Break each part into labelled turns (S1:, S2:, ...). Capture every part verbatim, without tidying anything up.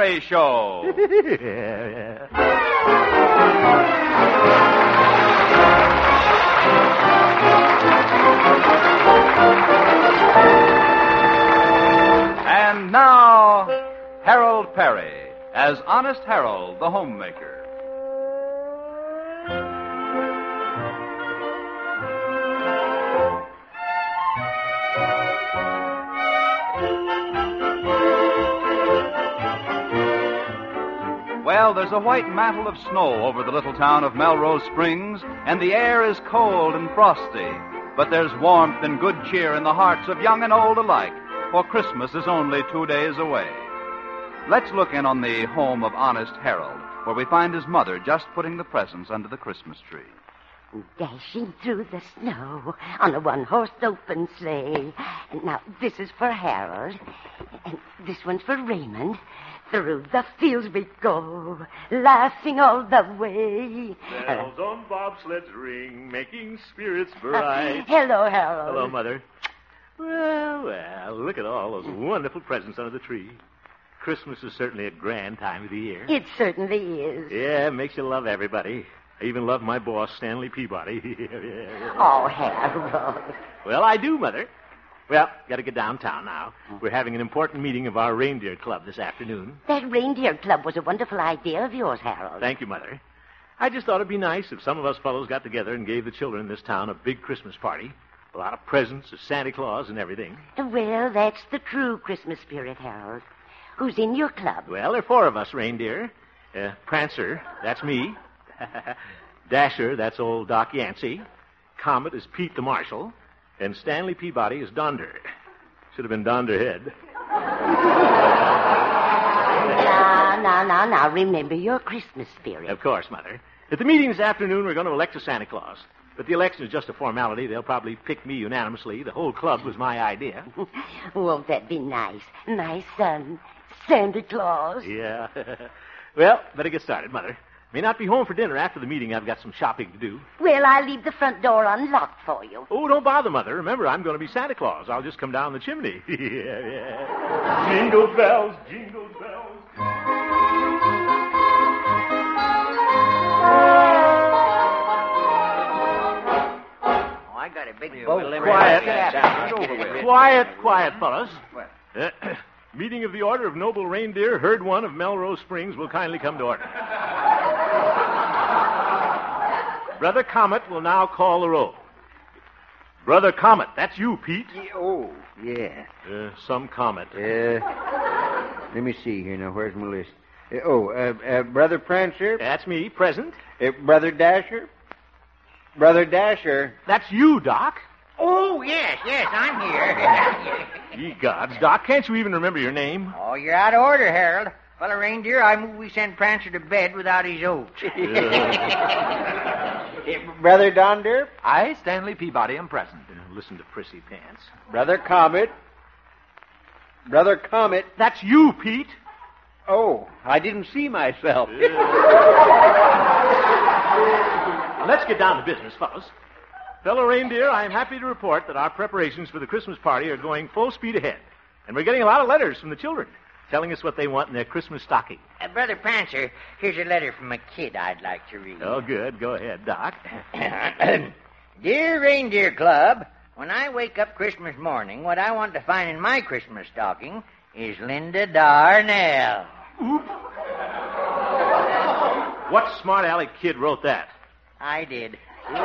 S1: Perry Show. And now, Harold Perry as Honest Harold, the homemaker. Well, there's a white mantle of snow over the little town of Melrose Springs, and the air is cold and frosty. But there's warmth and good cheer in the hearts of young and old alike, for Christmas is only two days away. Let's look in on the home of Honest Harold, where we find his mother just putting the presents under the Christmas tree.
S2: Dashing through the snow on a one-horse open sleigh. And now, this is for Harold, and this one's for Raymond. Through the fields we go, laughing all the way.
S3: Bells on bobsleds ring, making spirits bright.
S2: Uh, hello, Harold.
S3: Hello, Mother. Well, well, look at all those wonderful presents under the tree. Christmas is certainly a grand time of the year.
S2: It certainly is.
S3: Yeah, it makes you love everybody. I even love my boss, Stanley Peabody. yeah.
S2: Oh, Harold.
S3: Well, I do, Mother. Well, got to get downtown now. We're having an important meeting of our reindeer club this afternoon.
S2: That reindeer club was a wonderful idea of yours, Harold.
S3: Thank you, Mother. I just thought it'd be nice if some of us fellows got together and gave the children in this town a big Christmas party. A lot of presents, a Santa Claus, and everything.
S2: Well, that's the true Christmas spirit, Harold. Who's in your club?
S3: Well, there are four of us, reindeer. Uh, Prancer, that's me. Dasher, that's old Doc Yancey. Comet is Pete the Marshal. And Stanley Peabody is Donder. Should have been Donderhead.
S2: Now, now, now, now, remember your Christmas spirit.
S3: Of course, Mother. At the meeting this afternoon, we're going to elect a Santa Claus. But the election is just a formality. They'll probably pick me unanimously. The whole club was my idea.
S2: Won't that be nice? My son, Santa Claus.
S3: Yeah. Well, better get started, Mother. May not be home for dinner after the meeting. I've got some shopping to do.
S2: Well, I'll leave the front door unlocked for you.
S3: Oh, don't bother, Mother. Remember, I'm going to be Santa Claus. I'll just come down the chimney. yeah, yeah. Jingle bells, jingle bells.
S4: Oh, I got a big boat.
S3: Quiet.
S4: Quiet.
S3: Quiet, quiet, fellas. Uh, meeting of the Order of Noble Reindeer, Herd One of Melrose Springs will kindly come to order. Brother Comet will now call the roll. Brother Comet, that's you, Pete.
S4: Yeah, oh, yeah.
S3: Uh, some Comet.
S4: Uh, let me see here now. Where's my list? Uh, oh, uh, uh, Brother Prancer.
S3: That's me, present.
S4: Uh, Brother Dasher. Brother Dasher.
S3: That's you, Doc.
S5: Oh, yes, yes, I'm here.
S3: Ye gods, Doc, can't you even remember your name?
S5: Oh, you're out of order, Harold. Fellow reindeer, I move we send Prancer to bed without his oats.
S4: Brother Donder.
S1: I, Stanley Peabody, am present.
S3: Uh, listen to Prissy Pants.
S4: Brother Comet. Brother Comet.
S3: That's you, Pete.
S4: Oh, I didn't see myself.
S3: Now, let's get down to business, fellas. Fellow reindeer, I am happy to report that our preparations for the Christmas party are going full speed ahead. And we're getting a lot of letters from the children telling us what they want in their Christmas stocking.
S5: Uh, Brother Prancer, here's a letter from a kid I'd like to read.
S3: Oh, good. Go ahead, Doc.
S5: Dear Reindeer Club, when I wake up Christmas morning, what I want to find in my Christmas stocking is Linda Darnell.
S3: Oop. What smart aleck kid wrote that?
S5: I did.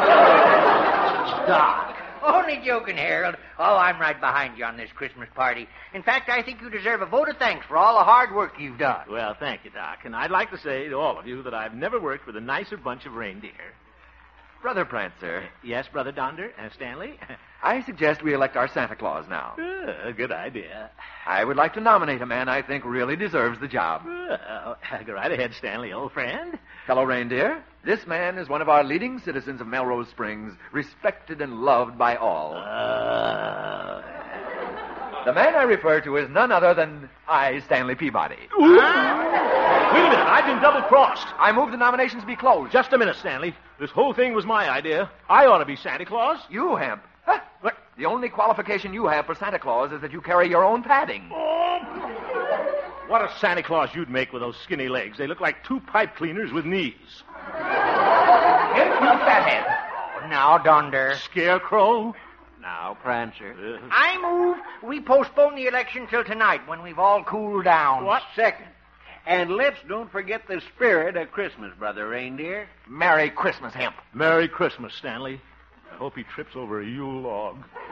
S3: Doc.
S5: Only joking, Harold. Oh, I'm right behind you on this Christmas party. In fact, I think you deserve a vote of thanks for all the hard work you've done.
S3: Well, thank you, Doc. And I'd like to say to all of you that I've never worked with a nicer bunch of reindeer.
S1: Brother Prancer.
S3: Yes, Brother Donder and Stanley?
S1: I suggest we elect our Santa Claus now.
S3: Uh, good idea.
S1: I would like to nominate a man I think really deserves the job.
S3: Well, go right ahead, Stanley, old friend.
S1: Fellow reindeer, this man is one of our leading citizens of Melrose Springs, respected and loved by all.
S3: Uh...
S1: The man I refer to is none other than I, Stanley Peabody.
S3: Huh? Wait a minute, I've been double-crossed.
S1: I move the nominations be closed.
S3: Just a minute, Stanley. This whole thing was my idea. I ought to be Santa Claus.
S1: You, Hemp. Huh? What? The only qualification you have for Santa Claus is that you carry your own padding.
S3: Oh. What a Santa Claus you'd make with those skinny legs. They look like two pipe cleaners with knees.
S5: Here comes Fathead. Oh, now, Donder.
S3: Scarecrow?
S4: Now, Prancer.
S3: Uh,
S5: I move we postpone the election till tonight when we've all cooled down.
S4: What? Second. And let's don't forget the spirit of Christmas, Brother Reindeer.
S5: Merry Christmas, Hemp.
S3: Merry Christmas, Stanley. I hope he trips over a Yule log.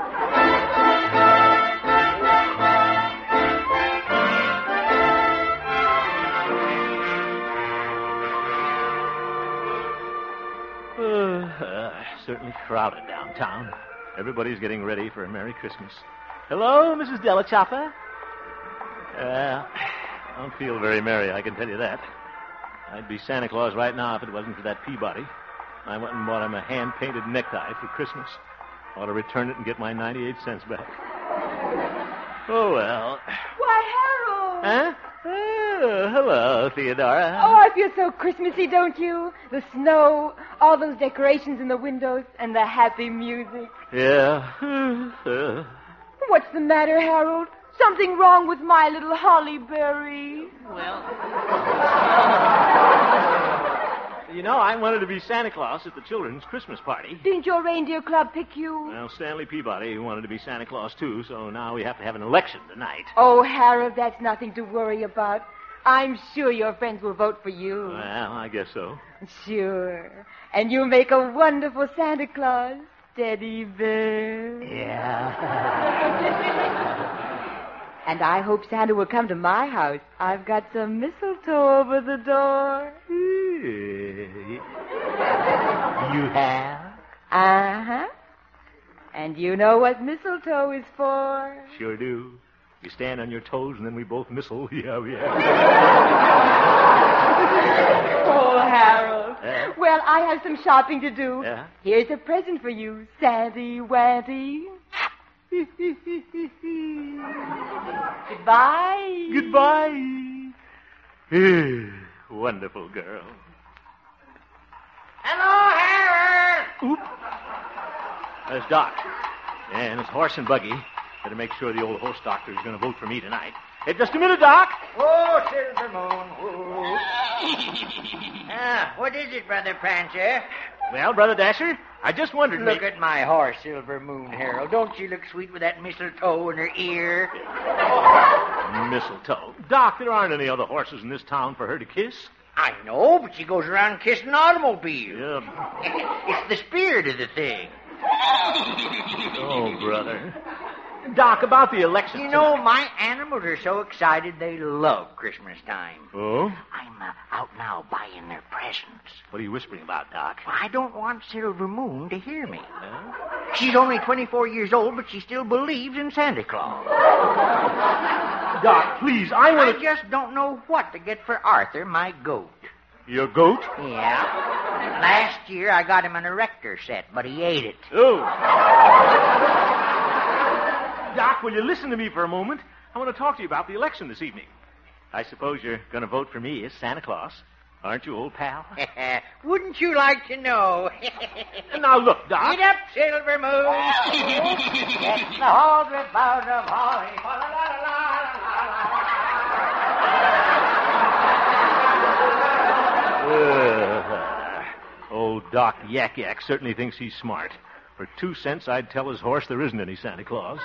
S3: Uh, uh, certainly crowded downtown. Everybody's getting ready for a Merry Christmas. Hello, Missus Delachopper. Uh, I don't feel very merry, I can tell you that. I'd be Santa Claus right now if it wasn't for that Peabody. I went and bought him a hand-painted necktie for Christmas. Ought to return it and get my ninety-eight cents back. Oh, well.
S6: Why, Harold!
S3: Huh? Oh, hello, Theodora.
S6: Oh, I feel so Christmassy, don't you? The snow, all those decorations in the windows, and the happy music.
S3: Yeah. Uh,
S6: What's the matter, Harold? Something wrong with my little holly berry?
S3: you know, I wanted to be Santa Claus at the children's Christmas party.
S6: Didn't your reindeer club pick you?
S3: Well, Stanley Peabody wanted to be Santa Claus, too, so now we have to have an election tonight.
S6: Oh, Harold, that's nothing to worry about. I'm sure your friends will vote for you.
S3: Well, I guess so.
S6: Sure. And you'll make a wonderful Santa Claus, Teddy Bear.
S5: Yeah.
S6: And I hope Santa will come to my house. I've got some mistletoe over the door.
S5: You have?
S6: Uh-huh. And you know what mistletoe is for?
S3: Sure do. You stand on your toes and then we both missile. Yeah, yeah.
S6: Oh, Harold.
S3: Yeah?
S6: Well, I have some shopping to do.
S3: Yeah?
S6: Here's a present for you, Santy Wanty. Goodbye.
S3: Goodbye. Wonderful girl.
S5: Hello, Harold!
S3: Oop. There's Doc. And his horse and buggy. Better make sure the old horse doctor is going to vote for me tonight. Hey, just a minute, Doc.
S5: Oh, Silver Moon. Oh. Ah, what is it, Brother Prancer?
S3: Well, Brother Dasher, I just wondered...
S5: Look
S3: may-
S5: at my horse, Silver Moon, Harold. Don't she look sweet with that mistletoe in her ear?
S3: Mistletoe. Doc, there aren't any other horses in this town for her to kiss.
S5: I know, but she goes around kissing automobiles.
S3: Yeah.
S5: It's the spirit of the thing.
S3: Oh, brother. Doc, about the election.
S5: You know, my animals are so excited they love Christmas time.
S3: Oh?
S5: I'm uh, out now buying their presents.
S3: What are you whispering about, Doc?
S5: Well, I don't want Silver Moon to hear me.
S3: Huh?
S5: She's only twenty-four years old, but she still believes in Santa Claus.
S3: Doc, please, I
S5: I
S3: want to...
S5: just don't know what to get for Arthur, my goat.
S3: Your goat?
S5: Yeah. Last year I got him an erector set, but he ate it.
S3: Oh. Doc, will you listen to me for a moment? I want to talk to you about the election this evening. I suppose you're going to vote for me as Santa Claus. Aren't you, old pal?
S5: Wouldn't you like to know?
S3: Now, look, Doc.
S5: Get up, Silver Moon. Get the hundred boughs of holly.
S3: Uh, old Doc Yak Yak certainly thinks he's smart. For two cents, I'd tell his horse there isn't any Santa Claus.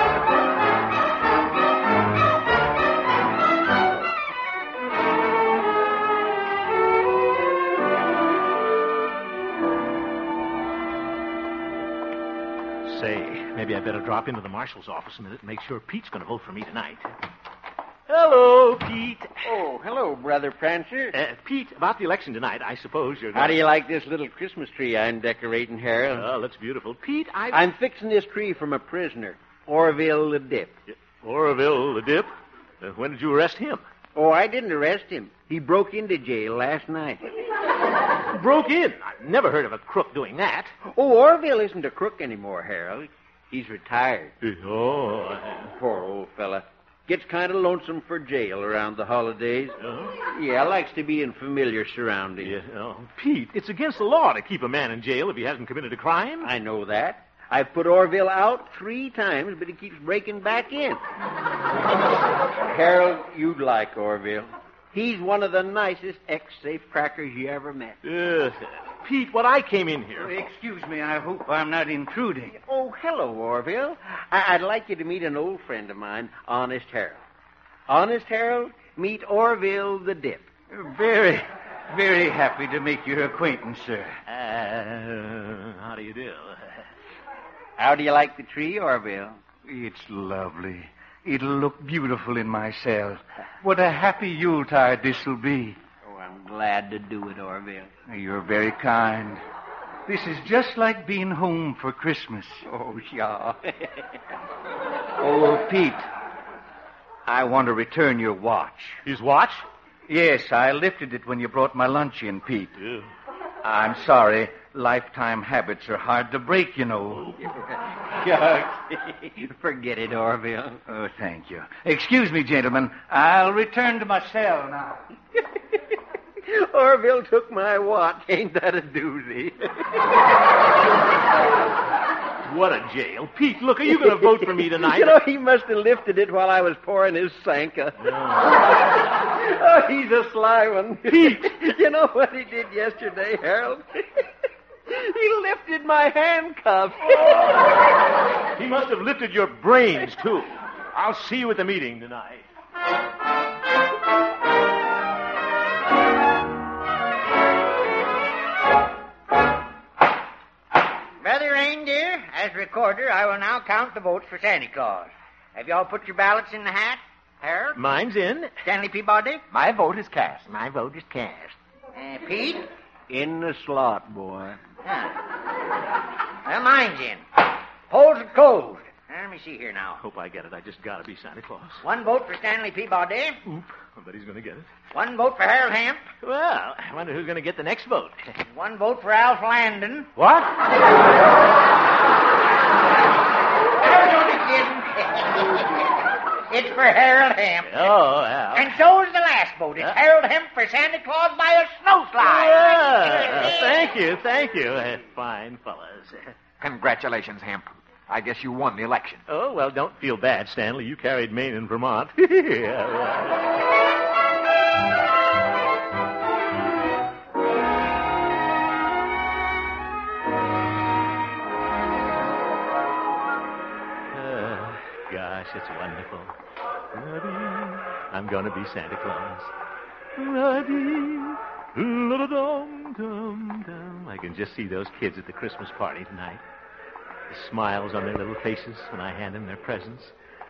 S3: Say, maybe I better drop into the marshal's office a minute and make sure Pete's going to vote for me tonight. Hello, Pete.
S4: Oh, hello, Brother Prancer.
S3: Uh, Pete, about the election tonight, I suppose you're going
S4: How do you like this little Christmas tree I'm decorating, Harold?
S3: Oh, that's beautiful. Pete, I...
S4: I'm fixing this tree from a prisoner, Orville the Dip.
S3: Orville the Dip? Uh, when did you arrest him?
S4: Oh, I didn't arrest him. He broke into jail last night.
S3: Broke in? I've never heard of a crook doing that.
S4: Oh, Orville isn't a crook anymore, Harold. He's retired.
S3: Oh.
S4: Poor old fella. Gets kind of lonesome for jail around the holidays.
S3: Oh?
S4: Yeah, likes to be in familiar surroundings.
S3: Yeah, oh. Pete, it's against the law to keep a man in jail if he hasn't committed a crime.
S4: I know that. I've put Orville out three times, but he keeps breaking back in. Harold, you'd like Orville. He's one of the nicest ex-safecrackers you ever met.
S3: Uh, Pete, what I came in here.
S7: Excuse me, I hope I'm not intruding.
S4: Oh, hello, Orville. I- I'd like you to meet an old friend of mine, Honest Harold. Honest Harold, meet Orville the Dip.
S7: Very, very happy to make your acquaintance, sir.
S3: Uh, how do you do?
S4: How do you like the tree, Orville?
S7: It's lovely. It'll look beautiful in my cell. What a happy Yuletide this'll be.
S4: Oh, I'm glad to do it, Orville.
S7: You're very kind. This is just like being home for Christmas.
S4: Oh, yeah.
S7: Oh, Pete, I want to return your watch.
S3: His watch?
S7: Yes, I lifted it when you brought my lunch in, Pete.
S3: Yeah.
S7: I'm sorry. Lifetime habits are hard to break, you know.
S4: Forget it, Orville.
S7: Oh, thank you. Excuse me, gentlemen. I'll return to my cell now.
S4: Orville took my watch. Ain't that a doozy?
S3: What a jail. Pete, look, are you going to vote for me tonight?
S4: You know, he must have lifted it while I was pouring his Sanka. Oh, he's a sly one. Pete! You know what he did yesterday, Harold? He lifted my handcuffs.
S3: Oh. He must have lifted your brains, too. I'll see you at the meeting tonight.
S5: Brother Reindeer, as recorder, I will now count the votes for Santa Claus. Have you all put your ballots in the hat? Harold?
S3: Mine's in.
S5: Stanley Peabody?
S3: My vote is cast.
S5: My vote is cast. Uh, Pete?
S4: In the slot, boy.
S5: Ah. Well, mine's in. Polls are closed. Now, let me see here now.
S3: Hope I get it. I just gotta be Santa Claus.
S5: One vote for Stanley Peabody.
S3: Oop. I bet he's gonna get it.
S5: One vote for Harold Hemp.
S3: Well, I wonder who's gonna get the next vote.
S5: One vote for Alf Landon.
S3: What?
S5: I'm only kidding. It's for Harold Hemp.
S3: Oh, yeah.
S5: And so's the last vote. It's
S3: Huh?
S5: Harold Hemp for Santa Claus by a snowslide.
S3: Yeah. Thank you, thank you. Uh, fine fellas.
S8: Congratulations, Hemp. I guess you won the election.
S3: Oh, well, don't feel bad, Stanley. You carried Maine and Vermont. Yeah, right. Uh, gosh, it's wonderful. I'm going to be Santa Claus. I can just see those kids at the Christmas party tonight. The smiles on their little faces when I hand them their presents.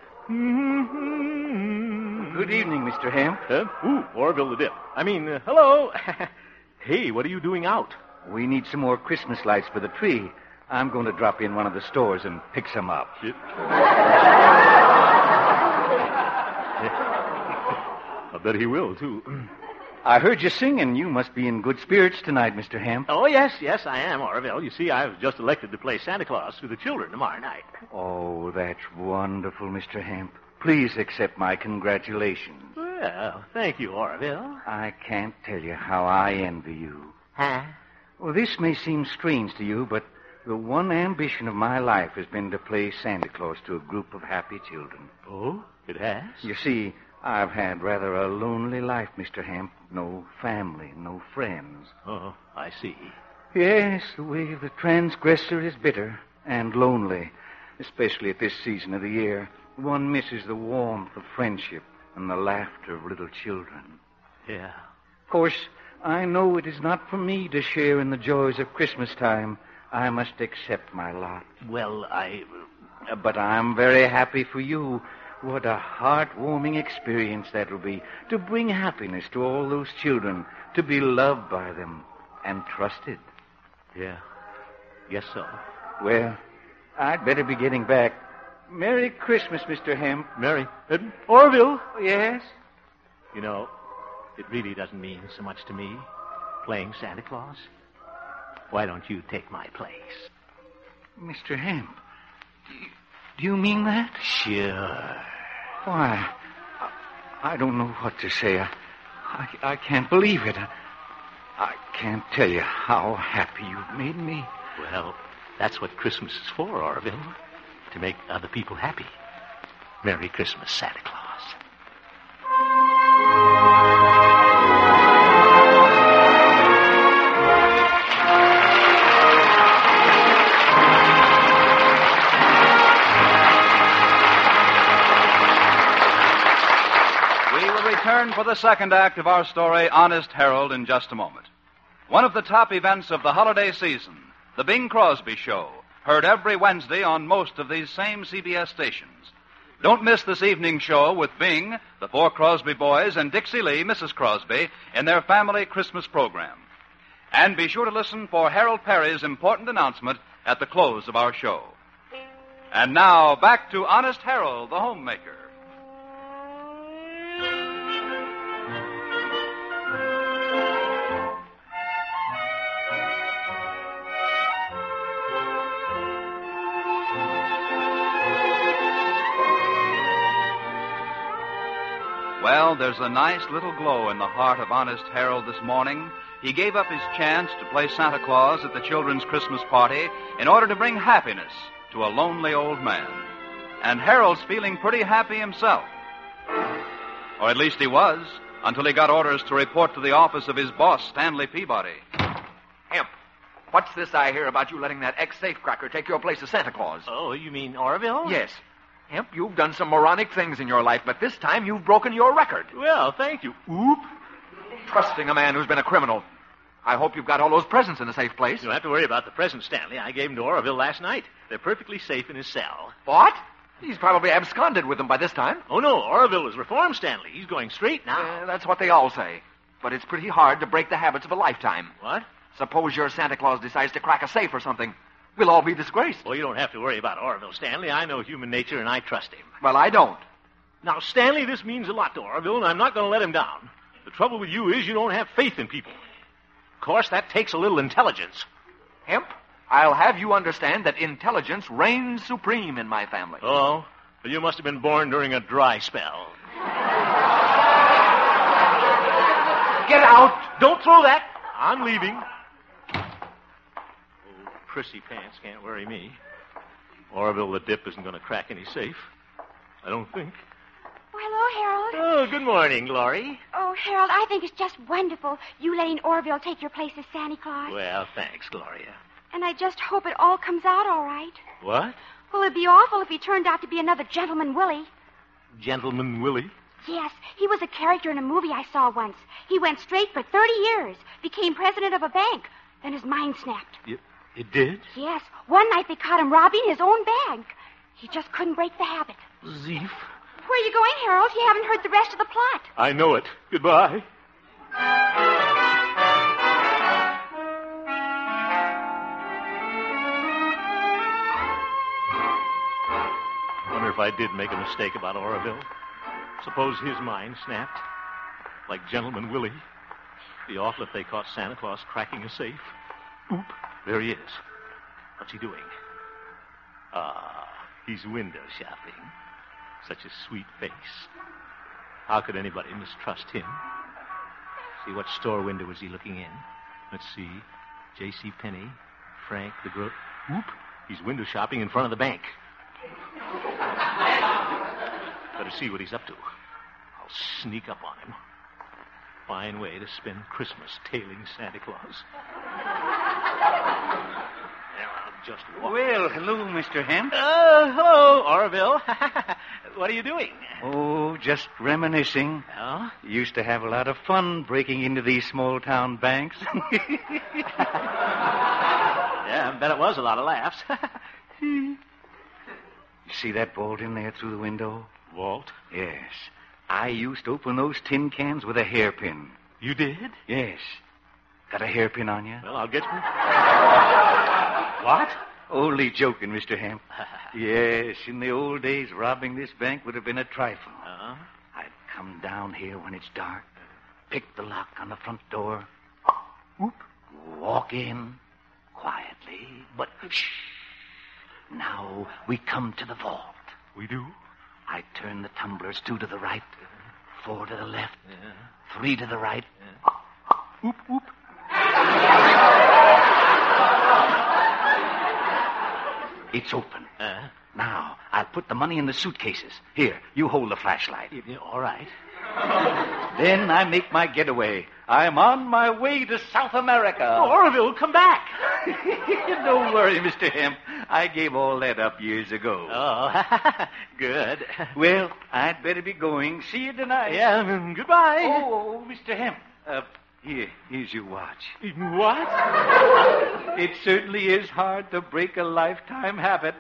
S7: Good evening, Mister Hemp.
S3: Uh, ooh, Orville the Dip. I mean, uh, hello. Hey, what are you doing out?
S7: We need some more Christmas lights for the tree. I'm going to drop in one of the stores and pick some up.
S3: Shit. I bet he will, too.
S7: I heard you singing. You must be in good spirits tonight, Mister Hemp.
S3: Oh, yes, yes, I am, Orville. You see, I was just elected to play Santa Claus to the children tomorrow night.
S7: Oh, that's wonderful, Mister Hemp. Please accept my congratulations.
S3: Well, thank you, Orville.
S7: I can't tell you how I envy you.
S5: Huh?
S7: Well, this may seem strange to you, but the one ambition of my life has been to play Santa Claus to a group of happy children.
S3: Oh, it has?
S7: You see, I've had rather a lonely life, Mister Hemp. No family, no friends.
S3: Oh, I see.
S7: Yes, the way of the transgressor is bitter and lonely, especially at this season of the year. One misses the warmth of friendship and the laughter of little children.
S3: Yeah.
S7: Of course, I know it is not for me to share in the joys of Christmas time. I must accept my lot.
S3: Well, I...
S7: Uh, But I'm very happy for you. What a heartwarming experience that will be, to bring happiness to all those children, to be loved by them and trusted.
S3: Yeah. Guess so.
S7: Well, I'd better be getting back. Merry Christmas, Mister Hemp.
S3: Mary. Uh, Orville.
S7: Yes?
S3: You know, it really doesn't mean so much to me, playing Santa Claus. Why don't you take my place?
S7: Mister Hemp, do you, do you mean that?
S3: Sure.
S7: Why, I, I don't know what to say. I, I, I can't believe it. I, I can't tell you how happy you've made me.
S3: Well, That's what Christmas is for, Orville. To make other people happy. Merry Christmas, Santa Claus.
S1: Return for the second act of our story, Honest Harold, in just a moment. One of the top events of the holiday season, the Bing Crosby Show, heard every Wednesday on most of these same C B S stations. Don't miss this evening's show with Bing, the four Crosby boys, and Dixie Lee, Missus Crosby, in their family Christmas program. And be sure to listen for Harold Perry's important announcement at the close of our show. And now, back to Honest Harold, the homemaker. Well, there's a nice little glow in the heart of Honest Harold this morning. He gave up his chance to play Santa Claus at the children's Christmas party in order to bring happiness to a lonely old man. And Harold's feeling pretty happy himself. Or at least he was, until he got orders to report to the office of his boss, Stanley Peabody.
S8: Hemp, what's this I hear about you letting that ex-safecracker take your place as Santa Claus?
S3: Oh, you mean Orville?
S8: Yes. Hemp, you've done some moronic things in your life, but this time you've broken your record.
S3: Well, thank you. Oop.
S8: Trusting a man who's been a criminal. I hope you've got all those presents in a safe place.
S3: You don't have to worry about the presents, Stanley. I gave them to Orville last night. They're perfectly safe in his cell.
S8: What? He's probably absconded with them by this time.
S3: Oh, no. Orville is reformed, Stanley. He's going straight now.
S8: Uh, that's what they all say. But it's pretty hard to break the habits of a lifetime.
S3: What?
S8: Suppose your Santa Claus decides to crack a safe or something. We'll all be disgraced.
S3: Well, you don't have to worry about Orville, Stanley. I know human nature, and I trust him.
S8: Well, I don't.
S3: Now, Stanley, this means a lot to Orville, and I'm not going to let him down. The trouble with you is you don't have faith in people. Of course, that takes a little intelligence.
S8: Hemp, I'll have you understand that intelligence reigns supreme in my family.
S3: Oh, well, you must have been born during a dry spell. Get out! Don't throw that! I'm leaving. Prissy pants can't worry me. Orville the Dip isn't going to crack any safe. I don't think.
S9: Well, hello, Harold.
S3: Oh, good morning, Glory.
S9: Oh, Harold, I think it's just wonderful you letting Orville take your place as Santa Claus.
S3: Well, thanks, Gloria.
S9: And I just hope it all comes out all right.
S3: What?
S9: Well, it'd be awful if he turned out to be another Gentleman Willie.
S3: Gentleman Willie?
S9: Yes, he was a character in a movie I saw once. He went straight for thirty years, became president of a bank. Then his mind snapped.
S3: You... It did?
S9: Yes. One night they caught him robbing his own bank. He just couldn't break the habit.
S3: Zeef.
S9: Where are you going, Harold? You haven't heard the rest of the plot.
S3: I know it. Goodbye. Wonder if I did make a mistake about Orville. Suppose his mind snapped. Like Gentleman Willie. Be awful if they caught Santa Claus cracking a safe. Oop. There he is. What's he doing? Ah, he's window shopping. Such a sweet face. How could anybody mistrust him? See, what store window is he looking in? Let's see. J C. Penney, Frank the Gro... Oop! He's window shopping in front of the bank. Better see what he's up to. I'll sneak up on him. Fine way to spend Christmas tailing Santa Claus. Well, I'll just walk.
S7: Well, hello, Mister Hemp.
S3: Oh, hello, Orville. What are you doing?
S7: Oh, just reminiscing.
S3: Oh?
S7: Used to have a lot of fun breaking into these small-town banks.
S3: Yeah, I bet it was a lot of laughs.
S7: You see that vault in there through the window?
S3: Vault?
S7: Yes. I used to open those tin cans with a hairpin.
S3: You did?
S7: Yes. Got a hairpin on you?
S3: Well, I'll get you. What?
S7: Only joking, Mister Hemp. Yes, in the old days, robbing this bank would have been a trifle.
S3: Uh-huh.
S7: I'd come down here when it's dark, pick the lock on the front door, whoop, walk in quietly, but shh. Now we come to the vault.
S3: We do?
S7: I turn the tumblers, two to the right, four to the left,
S3: Yeah.
S7: three to the right.
S3: Oop, oop.
S7: It's open.
S3: Uh,
S7: Now, I'll put the money in the suitcases. Here, you hold the flashlight.
S3: all right.
S7: Then I make my getaway. I'm on my way to South America.
S3: Orville, come back.
S7: Don't worry, Mister Hemp. I gave all that up years ago.
S3: Oh, good.
S7: Well, I'd better be going. See you tonight.
S3: Yeah, um, goodbye.
S7: Oh, oh, Mister Hemp. Uh, here, here's your watch.
S3: What?
S7: It certainly is hard to break a lifetime habit.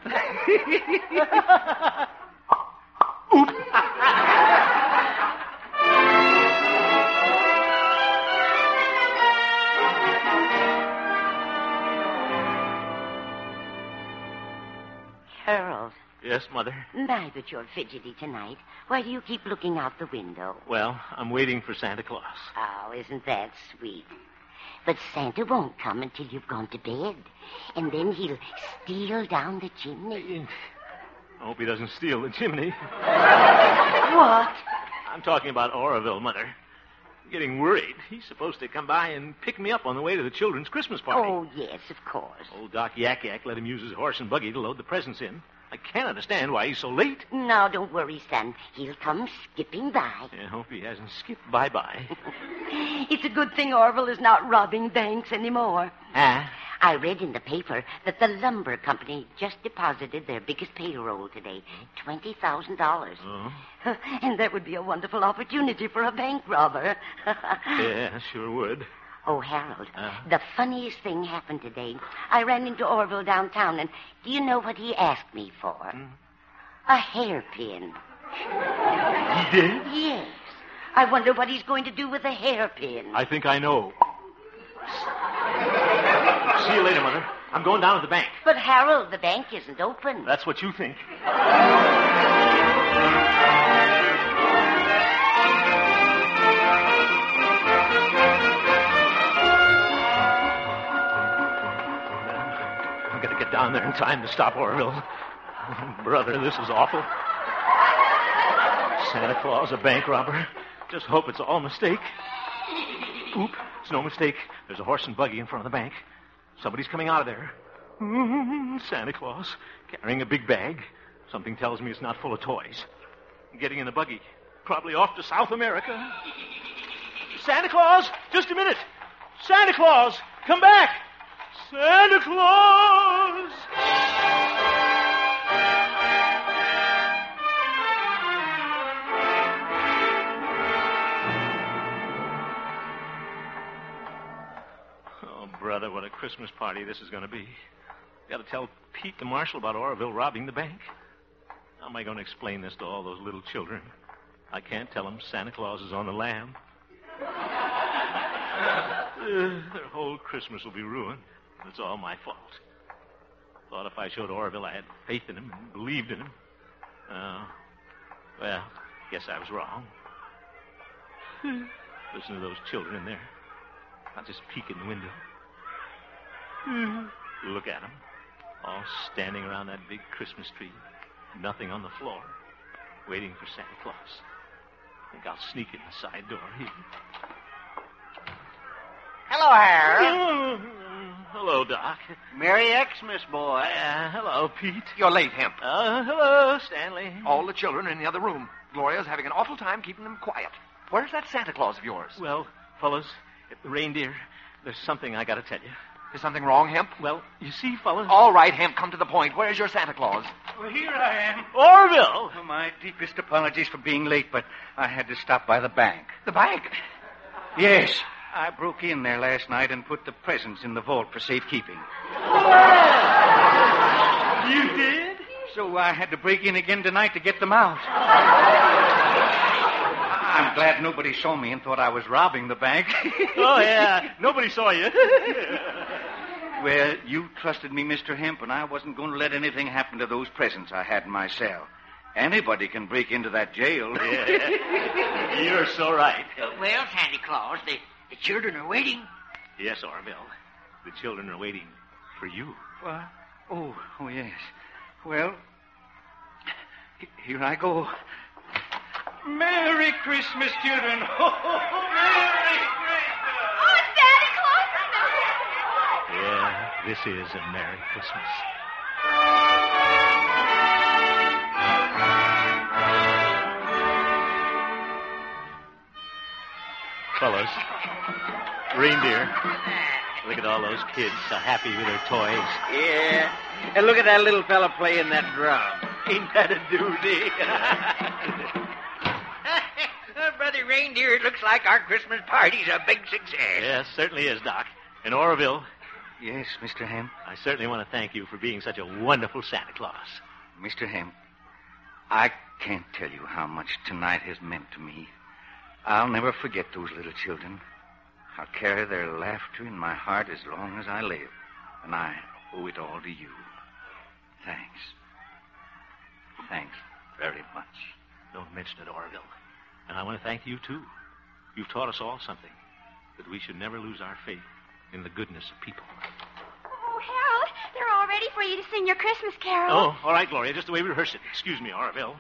S2: Harold,
S3: Yes, Mother.
S2: my, but you're fidgety tonight. Why do you keep looking out the window?
S3: Well, I'm waiting for Santa Claus.
S2: Oh, isn't that sweet? But Santa won't come until you've gone to bed. And then he'll steal down the chimney.
S3: I hope he doesn't steal the chimney.
S2: What?
S3: I'm talking about Oroville, Mother. I'm getting worried. He's supposed to come by and pick me up on the way to the children's Christmas party.
S2: Oh, yes, of course.
S3: Old Doc Yak Yak let him use his horse and buggy to load the presents in. I can't understand why he's so late.
S2: Now, don't worry, son. He'll come skipping by.
S3: I hope he hasn't skipped bye-bye.
S2: It's a good thing Orville is not robbing banks anymore.
S3: Ah?
S2: I read in the paper that the lumber company just deposited their biggest payroll today, twenty thousand dollars.
S3: Oh?
S2: And that would be a wonderful opportunity for a bank robber.
S3: Yeah, sure would.
S2: Oh, Harold,
S3: Uh?
S2: the funniest thing happened today. I ran into Orville downtown, and do you know what he asked me for?
S3: Hmm?
S2: A hairpin.
S3: He did?
S2: Yes. I wonder what he's going to do with a hairpin.
S3: I think I know. See you later, Mother. I'm going down to the bank.
S2: But, Harold, the bank isn't open.
S3: That's what you think. I've got to get down there in time to stop Orville. Oh, brother, this is awful. Santa Claus, a bank robber. Just hope it's all a mistake. Oop, it's no mistake. There's a horse and buggy in front of the bank. Somebody's coming out of there. Mm, Santa Claus, carrying a big bag. Something tells me it's not full of toys. Getting in the buggy. Probably off to South America. Santa Claus, just a minute. Santa Claus, come back. Santa Claus! Oh, brother, what a Christmas party this is going to be. Got to tell Pete the marshal about Oroville robbing the bank. How am I going to explain this to all those little children? I can't tell them Santa Claus is on the lam. Uh, their whole Christmas will be ruined. It's all my fault. Thought if I showed Orville I had faith in him and believed in him. Oh, well, guess I was wrong. Listen to those children in there. I'll just peek in the window. Look at them. All standing around that big Christmas tree. Nothing on the floor. Waiting for Santa Claus. I think I'll sneak in the side door here.
S5: Hello, Harold.
S3: Hello, Doc.
S5: Merry Xmas, boy.
S3: Uh, hello, Pete.
S8: You're late, Hemp.
S3: Uh, hello, Stanley.
S8: All the children are in the other room. Gloria's having an awful time keeping them quiet. Where's that Santa Claus of yours?
S3: Well, fellas, the reindeer, there's something I got to tell you.
S8: Is something wrong, Hemp?
S3: Well, you see, fellas...
S8: All right, Hemp, come to the point. Where's your Santa Claus?
S7: Well, here I am.
S3: Orville!
S7: Oh, my deepest apologies for being late, but I had to stop by the bank.
S8: The bank?
S7: Yes. I broke in there last night and put the presents in the vault for safekeeping.
S3: You did?
S7: So I had to break in again tonight to get them out. I'm glad nobody saw me and thought I was robbing the bank.
S3: Oh, yeah. Nobody saw you.
S7: Well, you trusted me, Mister Hemp, and I wasn't going to let anything happen to those presents I had in my cell. Anybody can break into that jail.
S3: Yeah. You're so right.
S5: Uh, well, Santa Claus, the, the children are waiting.
S3: Yes, Orville. The children are waiting for you.
S7: What? Oh, oh, yes. Well, here I go. Merry Christmas, children. Oh, Merry Christmas.
S9: Oh, Santa Claus!
S3: Yeah, this is a Merry Christmas. fellows. Reindeer. Look at all those kids so happy with their toys.
S4: Yeah. And look at that little fella playing that drum. Ain't that a doozy?
S5: Uh, Brother Reindeer, it looks like our Christmas party's a big success.
S3: Yes, certainly is, Doc. And Oroville,
S7: Yes, Mister Hemp.
S3: I certainly want to thank you for being such a wonderful Santa Claus.
S7: Mister Hemp, I can't tell you how much tonight has meant to me. I'll never forget those little children. I'll carry their laughter in my heart as long as I live. And I owe it all to you. Thanks. Thanks very much.
S3: Don't mention it, Oroville. And I want to thank you, too. You've taught us all something. That we should never lose our faith in the goodness of people.
S9: Oh, Harold, they're all ready for you to sing your Christmas carol.
S3: Oh, all right, Gloria, just the way we rehearsed it. Excuse me, Oroville.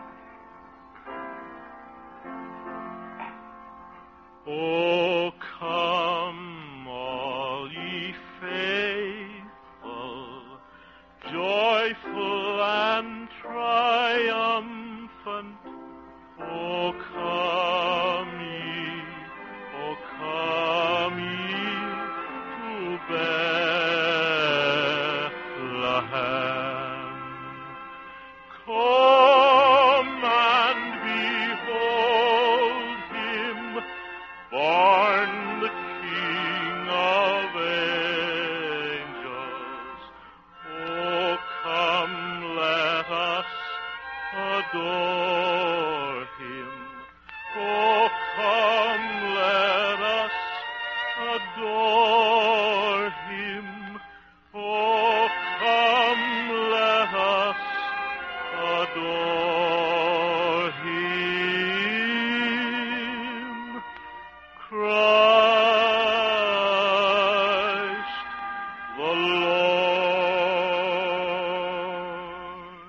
S3: Oh, come, all ye faithful, joyful and triumphant. Oh, come ye, oh, come ye to Bethlehem. Come and behold him, born the King of angels. Oh, come, let us adore him. Oh, come, let us adore him. Oh, come, let us adore him. Christ the Lord.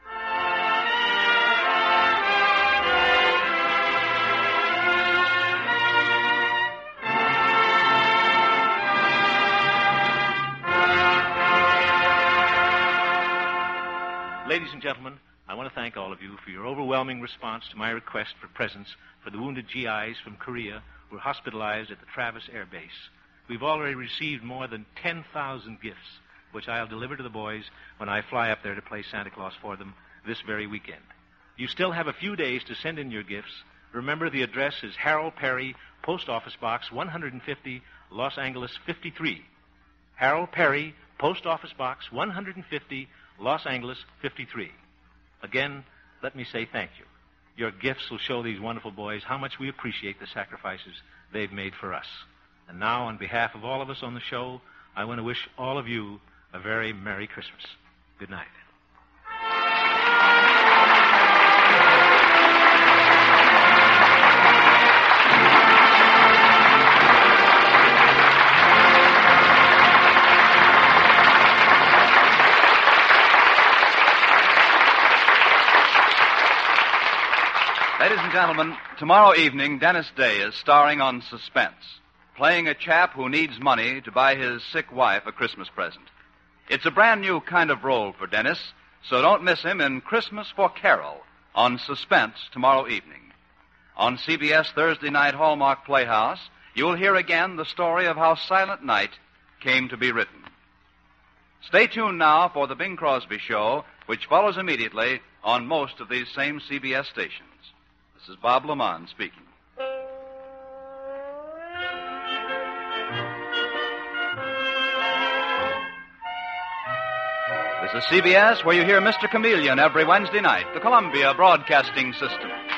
S3: Ladies and gentlemen, I want to thank all of you for your overwhelming response to my request for presents for the wounded G Is from Korea who were hospitalized at the Travis Air Base. We've already received more than ten thousand gifts, which I'll deliver to the boys when I fly up there to play Santa Claus for them this very weekend. You still have a few days to send in your gifts. Remember, the address is Harold Perry, Post Office Box one fifty, Los Angeles fifty-three. Harold Perry, Post Office Box one fifty, Los Angeles fifty-three. Again, let me say thank you. Your gifts will show these wonderful boys how much we appreciate the sacrifices they've made for us. And now, on behalf of all of us on the show, I want to wish all of you a very Merry Christmas. Good night.
S1: Ladies and gentlemen, tomorrow evening, Dennis Day is starring on Suspense, playing a chap who needs money to buy his sick wife a Christmas present. It's a brand new kind of role for Dennis, so don't miss him in Christmas for Carol on Suspense tomorrow evening. On C B S Thursday night Hallmark Playhouse, you'll hear again the story of how Silent Night came to be written. Stay tuned now for the Bing Crosby Show, which follows immediately on most of these same C B S stations. This is Bob Lamont speaking. This is C B S, where you hear Mister Chameleon every Wednesday night, the Columbia Broadcasting System.